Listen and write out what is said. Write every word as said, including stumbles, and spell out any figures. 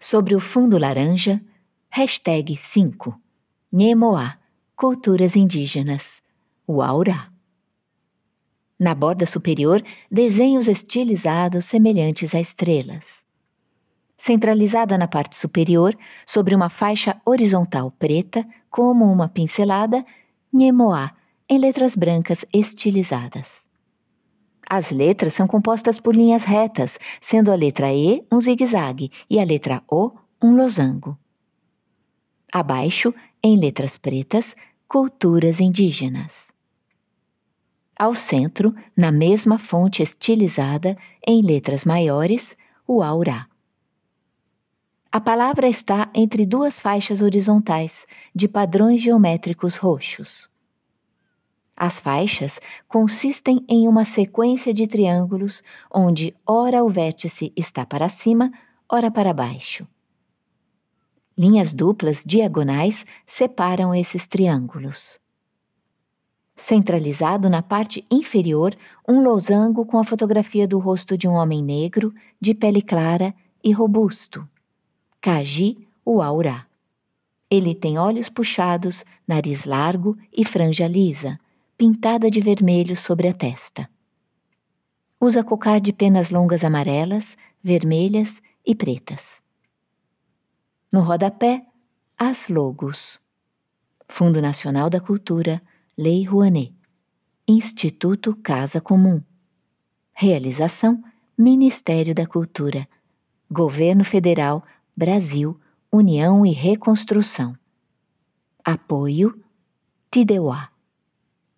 Sobre o fundo laranja, hashtag cinco, Nhemoá, Culturas Indígenas, Uaurá. Na borda superior, desenhos estilizados semelhantes a estrelas. Centralizada na parte superior, sobre uma faixa horizontal preta, como uma pincelada, Nhemoá, em letras brancas estilizadas. As letras são compostas por linhas retas, sendo a letra E um zigue-zague e a letra O um losango. Abaixo, em letras pretas, Culturas Indígenas. Ao centro, na mesma fonte estilizada, em letras maiores, o Aurá. A palavra está entre duas faixas horizontais, de padrões geométricos roxos. As faixas consistem em uma sequência de triângulos, onde ora o vértice está para cima, ora para baixo. Linhas duplas diagonais separam esses triângulos. Centralizado na parte inferior, um losango com a fotografia do rosto de um homem negro, de pele clara e robusto. Kaji Uaurá. Ele tem olhos puxados, nariz largo e franja lisa, pintada de vermelho sobre a testa. Usa cocar de penas longas amarelas, vermelhas e pretas. No rodapé, as logos. Fundo Nacional da Cultura, Lei Rouanet. Instituto Casa Comum. Realização, Ministério da Cultura. Governo Federal, Brasil, União e Reconstrução. Apoio, Tideuá.